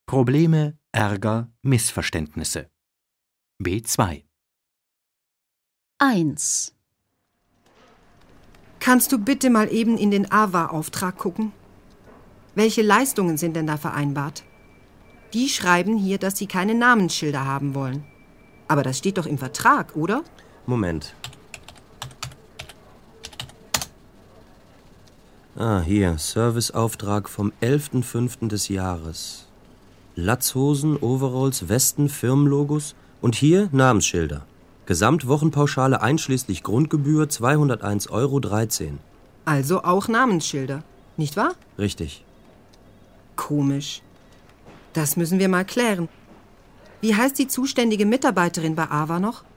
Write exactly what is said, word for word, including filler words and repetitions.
Probleme, Ärger, Missverständnisse. B zwei. eins. Kannst du bitte mal eben in den A W A-Auftrag gucken? Welche Leistungen sind denn da vereinbart? Die schreiben hier, dass sie keine Namensschilder haben wollen. Aber das steht doch im Vertrag, oder? Moment. Ah, hier, Serviceauftrag vom elften fünften des Jahres. Latzhosen, Overalls, Westen, Firmenlogos und hier Namensschilder. Gesamtwochenpauschale einschließlich Grundgebühr zweihunderteins Euro dreizehn. Also auch Namensschilder, nicht wahr? Richtig. Komisch. Das müssen wir mal klären. Wie heißt die zuständige Mitarbeiterin bei A W A noch?